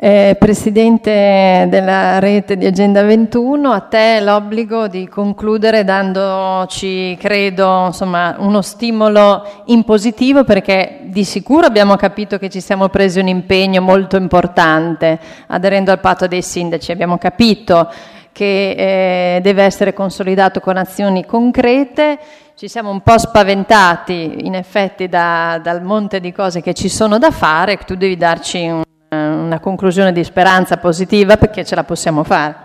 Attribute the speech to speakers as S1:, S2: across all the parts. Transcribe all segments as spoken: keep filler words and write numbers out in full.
S1: Eh, Presidente della rete di Agenda ventuno, a te l'obbligo di concludere dandoci, credo, insomma, uno stimolo in positivo, perché di sicuro abbiamo capito che ci siamo presi un impegno molto importante aderendo al patto dei sindaci, abbiamo capito che eh, deve essere consolidato con azioni concrete. Ci siamo un po' spaventati in effetti da, dal monte di cose che ci sono da fare. Tu devi darci un una conclusione di speranza positiva, perché ce la possiamo fare.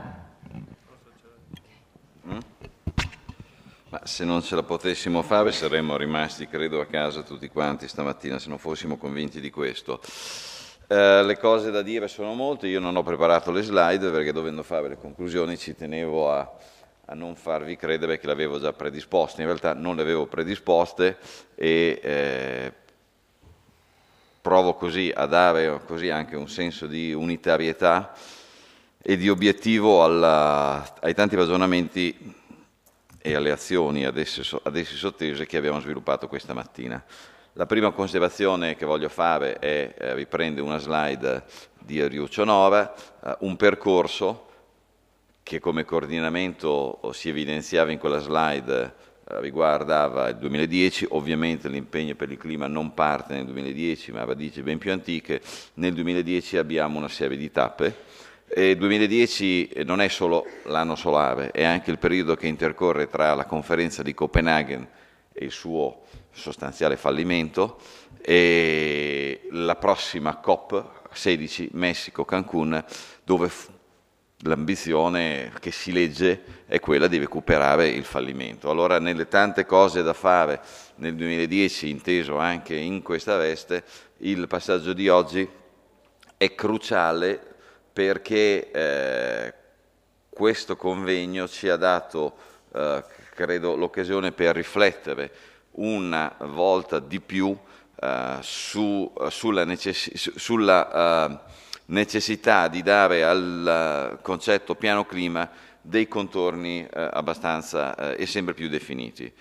S2: Ma se non ce la potessimo fare saremmo rimasti, credo, a casa tutti quanti stamattina, se non fossimo convinti di questo. Eh, le cose da dire sono molte, io non ho preparato le slide perché, dovendo fare le conclusioni, ci tenevo a, a non farvi credere che le avevo già predisposte. In realtà non le avevo predisposte e eh, provo così a dare così anche un senso di unitarietà e di obiettivo alla, ai tanti ragionamenti e alle azioni ad essi, ad essi sottese che abbiamo sviluppato questa mattina. La prima considerazione che voglio fare è, eh, riprende una slide di Riuccio Nora, eh, un percorso che come coordinamento si evidenziava in quella slide, riguardava il duemiladieci, ovviamente l'impegno per il clima non parte nel duemiladieci ma ha radici ben più antiche. Nel duemiladieci abbiamo una serie di tappe e il duemiladieci non è solo l'anno solare, è anche il periodo che intercorre tra la conferenza di Copenaghen e il suo sostanziale fallimento e la prossima COP sedici Messico-Cancun, dove l'ambizione che si legge è quella di recuperare il fallimento. Allora, nelle tante cose da fare nel duemiladieci, inteso anche in questa veste, il passaggio di oggi è cruciale perché eh, questo convegno ci ha dato, eh, credo, l'occasione per riflettere una volta di più eh, su, sulla necessità sulla, uh, necessità di dare al uh, concetto piano clima dei contorni uh, abbastanza uh, e sempre più definiti.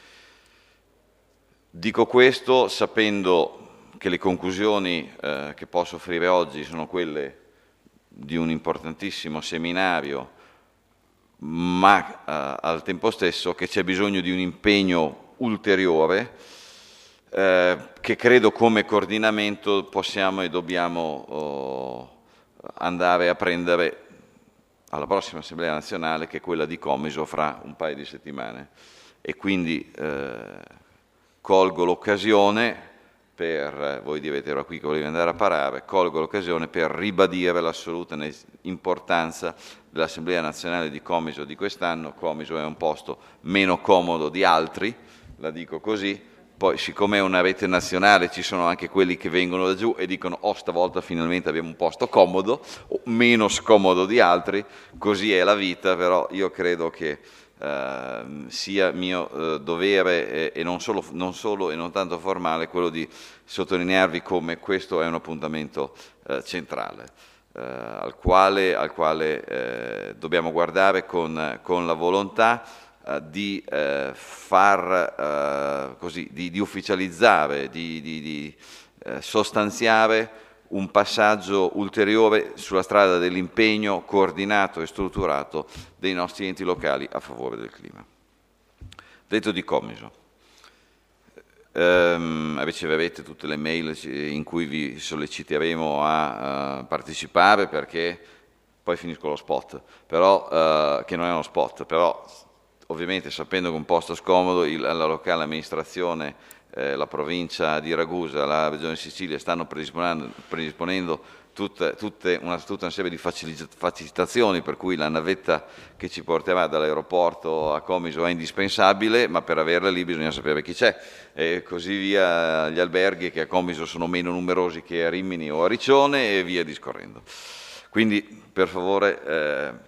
S2: Dico questo sapendo che le conclusioni uh, che posso offrire oggi sono quelle di un importantissimo seminario, ma uh, al tempo stesso che c'è bisogno di un impegno ulteriore eh, che credo come coordinamento possiamo e dobbiamo oh, andare a prendere alla prossima Assemblea Nazionale, che è quella di Comiso fra un paio di settimane. E quindi eh, colgo l'occasione per, voi direte era qui che volevi andare a parare, colgo l'occasione per ribadire l'assoluta importanza dell'Assemblea Nazionale di Comiso di quest'anno. Comiso è un posto meno comodo di altri, la dico così, poi siccome è una rete nazionale ci sono anche quelli che vengono da giù e dicono oh stavolta finalmente abbiamo un posto comodo, o meno scomodo di altri, così è la vita, però io credo che eh, sia mio eh, dovere e, e non, solo, non solo e non tanto formale quello di sottolinearvi come questo è un appuntamento eh, centrale, eh, al quale, al quale eh, dobbiamo guardare con, con la volontà di eh, far eh, così, di, di ufficializzare, di, di, di eh, sostanziare un passaggio ulteriore sulla strada dell'impegno coordinato e strutturato dei nostri enti locali a favore del clima. Detto di Comiso, ehm, riceverete tutte le mail in cui vi solleciteremo a uh, partecipare, perché poi finisco lo spot, però, uh, che non è uno spot, però ovviamente sapendo che un posto scomodo, il, la locale amministrazione, eh, la provincia di Ragusa, la regione Sicilia stanno predisponendo, predisponendo tutte, tutte una, tutta una serie di facilitazioni, per cui la navetta che ci porterà dall'aeroporto a Comiso è indispensabile, ma per averla lì bisogna sapere chi c'è, e così via gli alberghi che a Comiso sono meno numerosi che a Rimini o a Riccione e via discorrendo. Quindi per favore eh,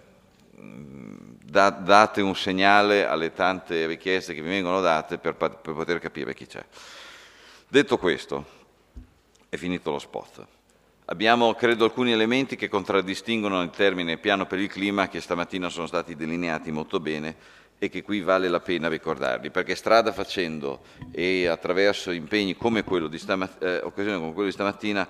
S2: date un segnale alle tante richieste che vi vengono date per, per poter capire chi c'è. Detto questo, è finito lo spot. Abbiamo, credo, alcuni elementi che contraddistinguono il termine piano per il clima, che stamattina sono stati delineati molto bene e che qui vale la pena ricordarli, perché strada facendo e attraverso impegni come quello di stamattina, eh, occasioni come quello di stamattina,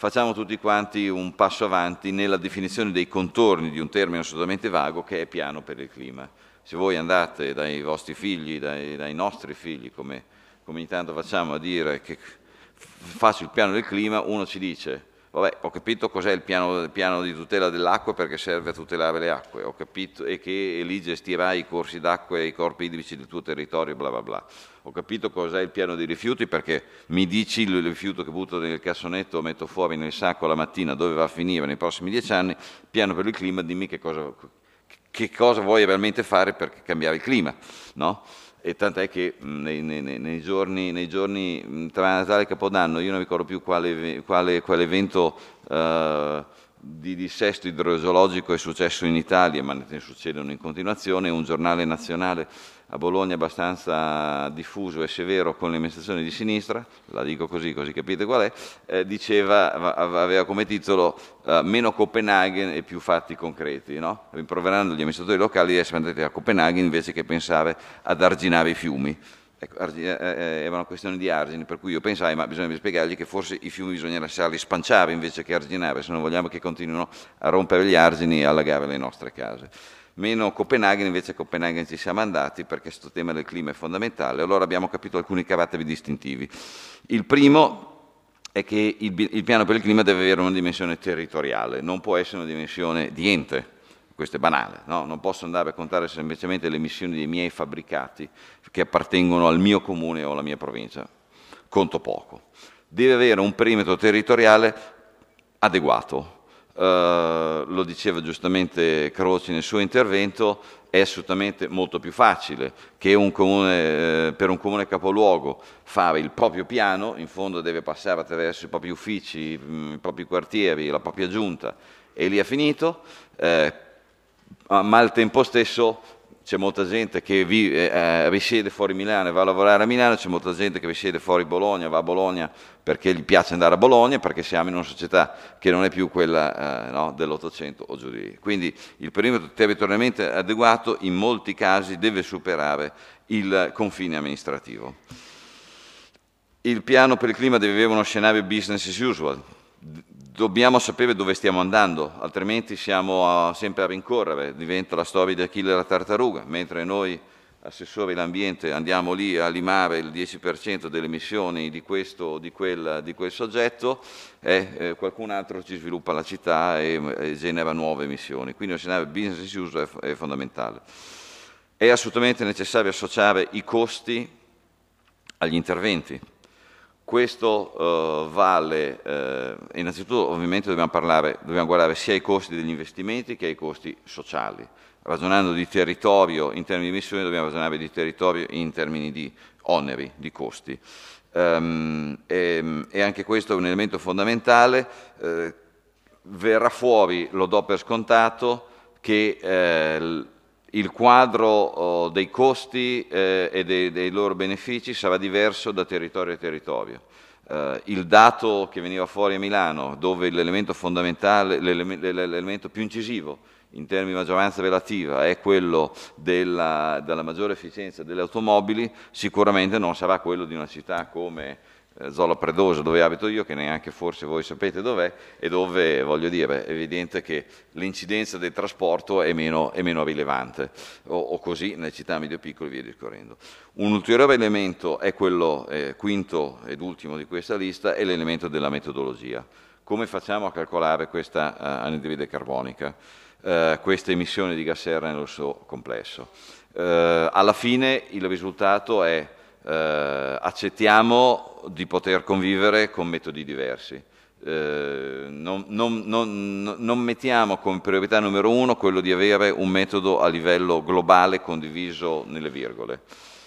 S2: facciamo tutti quanti un passo avanti nella definizione dei contorni di un termine assolutamente vago che è piano per il clima. Se voi andate dai vostri figli, dai, dai nostri figli, come, come ogni tanto facciamo, a dire che faccio il piano del clima, uno ci dice: vabbè, ho capito cos'è il piano, il piano di tutela dell'acqua perché serve a tutelare le acque, ho capito, e che lì gestirai i corsi d'acqua e i corpi idrici del tuo territorio, bla bla bla. Ho capito cos'è il piano dei rifiuti perché mi dici il rifiuto che butto nel cassonetto, metto fuori nel sacco la mattina, dove va a finire nei prossimi dieci anni. Piano per il clima, dimmi che cosa, che cosa vuoi realmente fare per cambiare il clima, no? E tant'è che nei, nei, nei, giorni, nei giorni tra Natale e Capodanno, io non ricordo più quale, quale, quale evento uh, di dissesto idrogeologico è successo in Italia, ma ne succedono in continuazione. Un giornale nazionale a Bologna abbastanza diffuso e severo con le amministrazioni di sinistra, la dico così, così capite qual è, eh, diceva, aveva come titolo uh, meno Copenaghen e più fatti concreti, no? Rimproverando gli amministratori locali di essere andati a Copenaghen invece che pensare ad arginare i fiumi. Ecco, argi- eh, era una questione di argini, per cui io pensai, ma bisogna spiegargli che forse i fiumi bisogna lasciarli spanciare invece che arginare, se non vogliamo che continuino a rompere gli argini e allagare le nostre case. Meno Copenaghen, invece a Copenaghen ci siamo andati perché questo tema del clima è fondamentale. Allora abbiamo capito alcuni caratteri distintivi. Il primo è che il, il piano per il clima deve avere una dimensione territoriale, non può essere una dimensione di ente. Questo è banale, no? Non posso andare a contare semplicemente le emissioni dei miei fabbricati che appartengono al mio comune o alla mia provincia. Conto poco. Deve avere un perimetro territoriale adeguato. Uh, lo diceva giustamente Croci nel suo intervento, è assolutamente molto più facile che un comune, eh, per un comune capoluogo fare il proprio piano, in fondo deve passare attraverso i propri uffici, i propri quartieri, la propria giunta, e lì ha finito, eh, ma al tempo stesso c'è molta gente che vive, eh, risiede fuori Milano e va a lavorare a Milano, c'è molta gente che risiede fuori Bologna, va a Bologna perché gli piace andare a Bologna, perché siamo in una società che non è più quella eh, no, dell'Ottocento o giù di lì. Quindi il perimetro territorialmente adeguato in molti casi deve superare il confine amministrativo. Il piano per il clima deve avere uno scenario business as usual. Dobbiamo sapere dove stiamo andando, altrimenti siamo a, sempre a rincorrere, diventa la storia di Achille e la tartaruga, mentre noi, assessori dell'ambiente, andiamo lì a limare il dieci per cento delle emissioni di questo o di quel, di quel soggetto, e eh, qualcun altro ci sviluppa la città e, e genera nuove emissioni. Quindi lo scenario business as usual è, è fondamentale. È assolutamente necessario associare i costi agli interventi. Questo uh, vale, uh, innanzitutto ovviamente dobbiamo, parlare, dobbiamo guardare sia ai costi degli investimenti che ai costi sociali. Ragionando di territorio in termini di emissioni dobbiamo ragionare di territorio in termini di oneri, di costi. Um, e, e anche questo è un elemento fondamentale. Uh, verrà fuori, lo do per scontato, che uh, il quadro oh, dei costi eh, e dei, dei loro benefici sarà diverso da territorio a territorio. Eh, il dato che veniva fuori a Milano, dove l'elemento fondamentale, l'elemento più incisivo in termini di maggioranza relativa è quello della, della maggiore efficienza delle automobili, sicuramente non sarà quello di una città come Zola Predosa, dove abito io, che neanche forse voi sapete dov'è, e dove, voglio dire, è evidente che l'incidenza del trasporto è meno, è meno rilevante, o, o così nelle città medio-piccole e via discorrendo. Un ulteriore elemento è quello eh, quinto ed ultimo di questa lista, è l'elemento della metodologia. Come facciamo a calcolare questa uh, anidride carbonica, uh, queste emissioni di gas serra nel suo complesso? Uh, alla fine il risultato è Uh, accettiamo di poter convivere con metodi diversi. Uh, non, non, non, non mettiamo come priorità numero uno quello di avere un metodo a livello globale condiviso nelle virgole.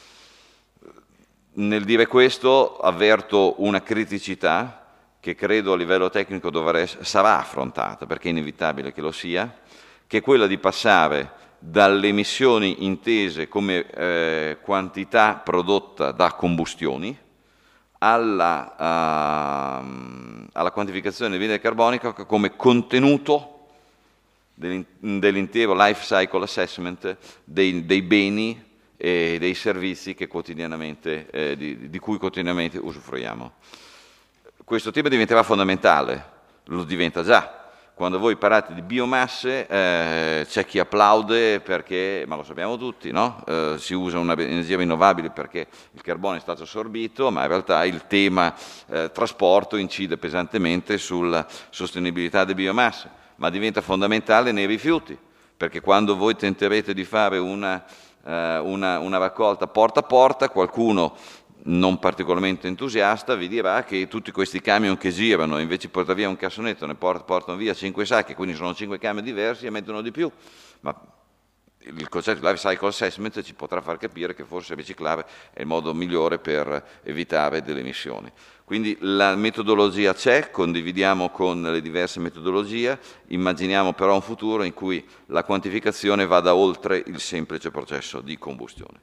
S2: Nel dire questo avverto una criticità che credo a livello tecnico dovrà, sarà affrontata, perché è inevitabile che lo sia, che è quella di passare dalle emissioni intese come eh, quantità prodotta da combustioni alla, uh, alla quantificazione dell'anidride carbonica come contenuto dell'intero life cycle assessment dei, dei beni e dei servizi che quotidianamente, eh, di, di cui quotidianamente usufruiamo. Questo tema diventerà fondamentale lo diventa già. Quando voi parlate di biomasse eh, c'è chi applaude perché, ma lo sappiamo tutti, no? eh, si usa un'energia rinnovabile perché il carbone è stato assorbito, ma in realtà il tema eh, trasporto incide pesantemente sulla sostenibilità delle biomasse, ma diventa fondamentale nei rifiuti, perché quando voi tenterete di fare una, eh, una, una raccolta porta a porta, qualcuno non particolarmente entusiasta vi dirà che tutti questi camion che girano, invece di portare via un cassonetto, ne portano via cinque sacchi, quindi sono cinque camion diversi e mettono di più. Ma il concetto di life cycle assessment ci potrà far capire che forse riciclare è il modo migliore per evitare delle emissioni. Quindi la metodologia c'è, condividiamo con le diverse metodologie, immaginiamo però un futuro in cui la quantificazione vada oltre il semplice processo di combustione.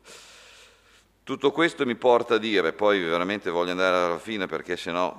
S2: Tutto questo mi porta a dire, poi veramente voglio andare alla fine perché sennò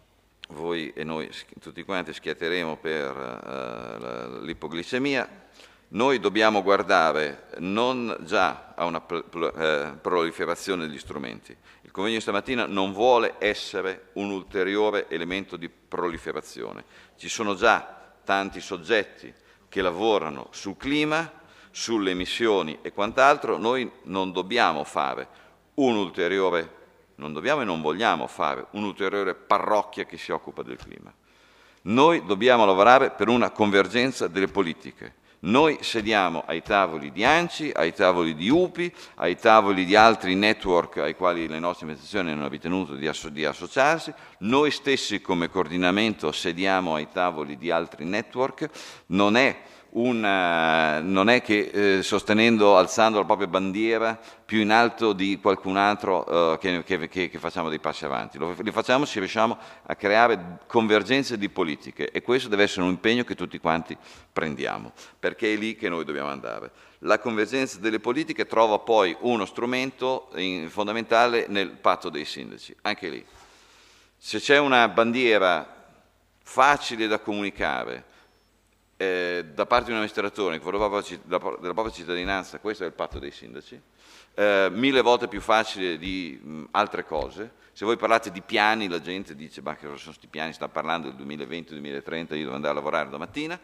S2: voi e noi tutti quanti schiatteremo per uh, l'ipoglicemia. Noi dobbiamo guardare non già a una eh, proliferazione degli strumenti. Il convegno stamattina non vuole essere un ulteriore elemento di proliferazione. Ci sono già tanti soggetti che lavorano sul clima, sulle emissioni e quant'altro. Noi non dobbiamo fare un ulteriore, non dobbiamo e non vogliamo fare un'ulteriore parrocchia che si occupa del clima. Noi dobbiamo lavorare per una convergenza delle politiche. Noi sediamo ai tavoli di ANCI, ai tavoli di U P I, ai tavoli di altri network ai quali le nostre amministrazioni hanno ritenuto di, asso- di associarsi, noi stessi come coordinamento sediamo ai tavoli di altri network, non è Una, non è che eh, sostenendo, alzando la propria bandiera più in alto di qualcun altro eh, che, che, che, che facciamo dei passi avanti. Lo, li facciamo se riusciamo a creare convergenze di politiche e questo deve essere un impegno che tutti quanti prendiamo, perché è lì che noi dobbiamo andare. La convergenza delle politiche trova poi uno strumento in, fondamentale nel patto dei sindaci, anche lì. Se c'è una bandiera facile da comunicare, Eh, da parte di un amministratore della propria cittadinanza, questo è il patto dei sindaci, eh, mille volte più facile di mh, altre cose. Se voi parlate di piani, la gente dice ma che sono questi piani, sta parlando del duemilaventi duemilatrenta, io devo andare a lavorare domattina,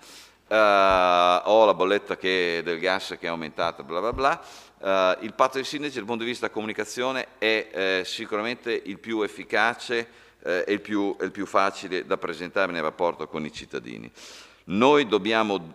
S2: eh, ho la bolletta che, del gas che è aumentata, bla bla bla. Eh, il patto dei sindaci dal punto di vista comunicazione è eh, sicuramente il più efficace eh, e il più, è il più facile da presentare nel rapporto con i cittadini. Noi dobbiamo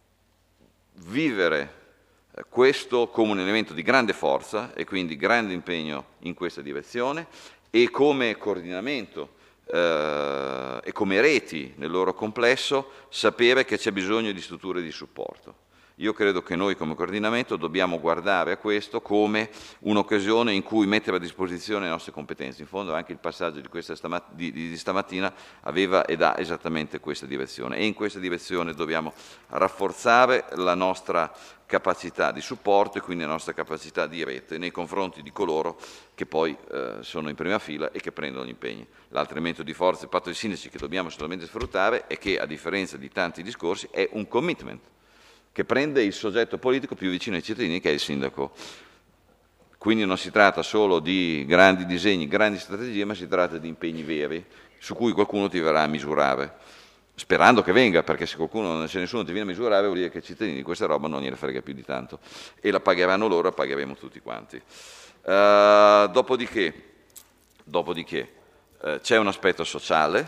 S2: vivere questo come un elemento di grande forza e quindi grande impegno in questa direzione e come coordinamento eh, e come reti nel loro complesso sapere che c'è bisogno di strutture di supporto. Io credo che noi come coordinamento dobbiamo guardare a questo come un'occasione in cui mettere a disposizione le nostre competenze. In fondo anche il passaggio di, questa stamat- di, di stamattina aveva ed ha esattamente questa direzione e in questa direzione dobbiamo rafforzare la nostra capacità di supporto e quindi la nostra capacità di rete nei confronti di coloro che poi eh, sono in prima fila e che prendono gli impegni. L'altro elemento di forza del patto dei sindaci che dobbiamo assolutamente sfruttare è che a differenza di tanti discorsi è un commitment che prende il soggetto politico più vicino ai cittadini, che è il sindaco. Quindi non si tratta solo di grandi disegni, grandi strategie, ma si tratta di impegni veri, su cui qualcuno ti verrà a misurare, sperando che venga, perché se qualcuno, se nessuno ti viene a misurare, vuol dire che i cittadini di questa roba non gliene frega più di tanto, e la pagheranno loro, la pagheremo tutti quanti. Uh, dopodiché, dopodiché uh, c'è un aspetto sociale,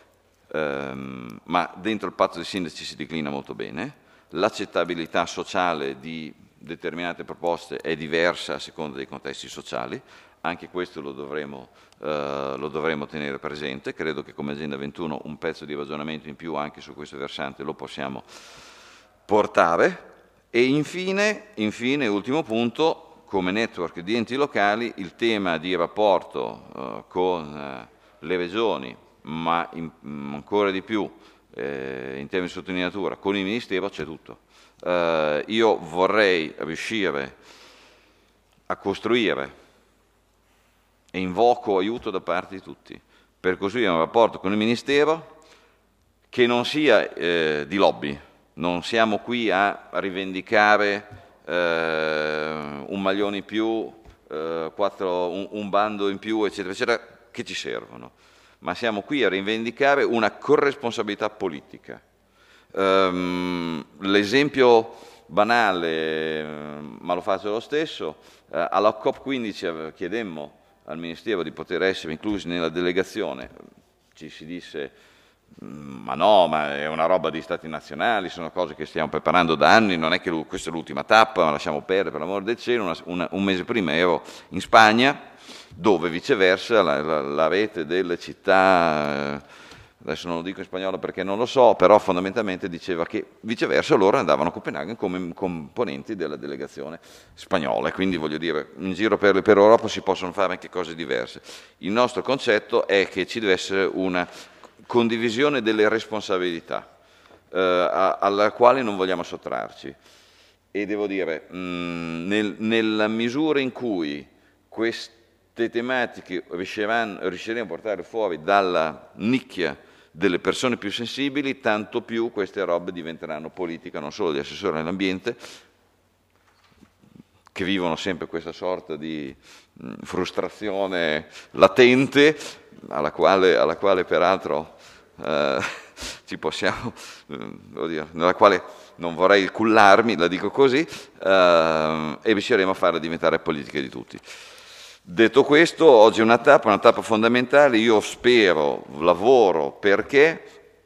S2: um, ma dentro il patto dei sindaci si declina molto bene. L'accettabilità sociale di determinate proposte è diversa a seconda dei contesti sociali, anche questo lo dovremo, eh, lo dovremo tenere presente. Credo che come Agenda ventuno un pezzo di ragionamento in più anche su questo versante lo possiamo portare. E infine, infine ultimo punto, come network di enti locali, il tema di rapporto eh, con eh, le regioni, ma in, ancora di più Eh, in termini di sottolineatura, con il Ministero c'è tutto. Eh, io vorrei riuscire a costruire e invoco aiuto da parte di tutti per costruire un rapporto con il Ministero che non sia eh, di lobby. Non siamo qui a rivendicare eh, un maglione in più, eh, quattro, un, un bando in più, eccetera, eccetera, che ci servono. ma siamo qui a rivendicare una corresponsabilità politica. Um, l'esempio banale, ma lo faccio lo stesso, uh, alla COP quindici chiedemmo al Ministero di poter essere inclusi nella delegazione, ci si disse ma no, ma è una roba di stati nazionali, sono cose che stiamo preparando da anni, non è che questa è l'ultima tappa, ma lasciamo perdere per l'amore del cielo. Una, una, un mese prima ero in Spagna, dove viceversa la, la, la rete delle città, adesso non lo dico in spagnolo perché non lo so, però fondamentalmente diceva che viceversa loro andavano a Copenaghen come componenti della delegazione spagnola, e quindi voglio dire, in giro per, per Europa si possono fare anche cose diverse. Il nostro concetto è che ci deve essere una condivisione delle responsabilità eh, a, alla quale non vogliamo sottrarci, e devo dire mh, nel, nella misura in cui queste tematiche riusciranno, riusciremo a portare fuori dalla nicchia delle persone più sensibili, tanto più queste robe diventeranno politica, non solo di assessore all'ambiente, che vivono sempre questa sorta di mh, frustrazione latente, alla quale, alla quale peraltro eh, ci possiamo, eh, dire, nella quale non vorrei cullarmi, la dico così, eh, e riusciremo a farla diventare politica di tutti. Detto questo, oggi è una tappa, una tappa fondamentale. Io spero, lavoro perché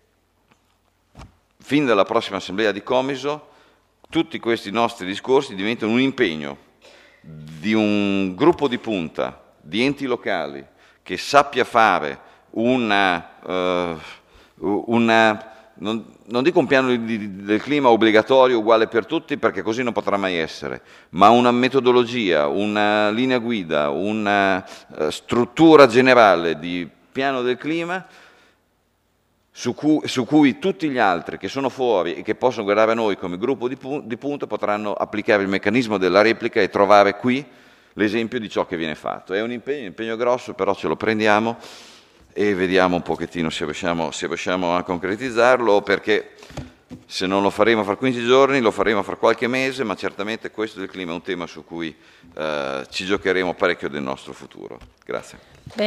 S2: fin dalla prossima assemblea di Comiso tutti questi nostri discorsi diventano un impegno di un gruppo di punta di enti locali che sappia fare una, uh, una non, non dico un piano di, di, del clima obbligatorio uguale per tutti, perché così non potrà mai essere, ma una metodologia, una linea guida, una uh, struttura generale di piano del clima su cui, su cui tutti gli altri che sono fuori e che possono guardare a noi come gruppo di, pu- di punta potranno applicare il meccanismo della replica e trovare qui l'esempio di ciò che viene fatto. È un impegno, un impegno grosso, però ce lo prendiamo e vediamo un pochettino se riusciamo, se riusciamo a concretizzarlo, perché se non lo faremo fra quindici giorni lo faremo fra qualche mese, ma certamente questo del clima è un tema su cui eh, ci giocheremo parecchio del nostro futuro. Grazie.